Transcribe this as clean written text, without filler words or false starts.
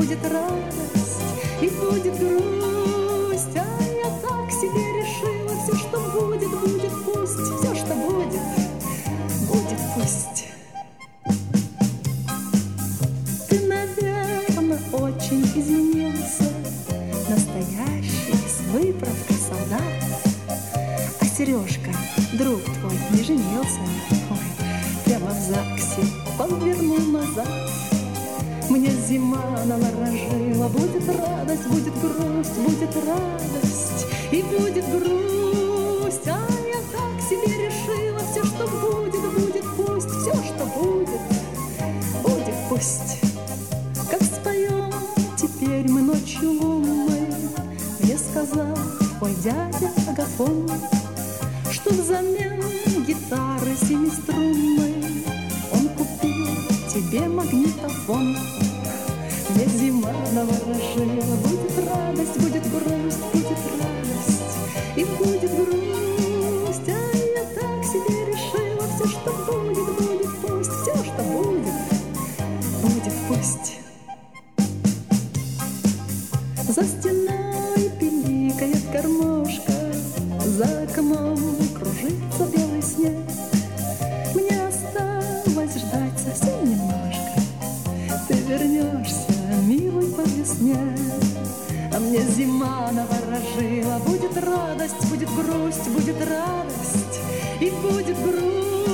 будет радость и будет грусть. А я так себе решила, все, что будет, будет пусть. Все, что будет, будет пусть. Ты, наверное, очень изменился, настоящий, с выправкой солдат. А Сережка, друг твой, не женился? Ой, прямо в ЗАГСе подвернул назад. Мне зима наворожила, будет радость, будет грусть, будет радость и будет грусть. А я так себе решила, все, что будет, будет пусть. Все, что будет, будет пусть. Как споем теперь мы ночью лунной, мне сказал твой дядя Агафон, что взамен гитары семиструнной он купил тебе магнитофон. Мне зима наворожила, будет радость, будет грусть, будет радость и будет грусть. А я так себе решила, все, что будет, будет пусть. Все, что будет, будет пусть. За стеной пиликает гармошка, за окном кружится белый снег. Мне осталось ждать совсем немножко, ты вернешься, милый, по весне. А мне зима наворожила, будет радость, будет грусть, будет радость и будет грусть.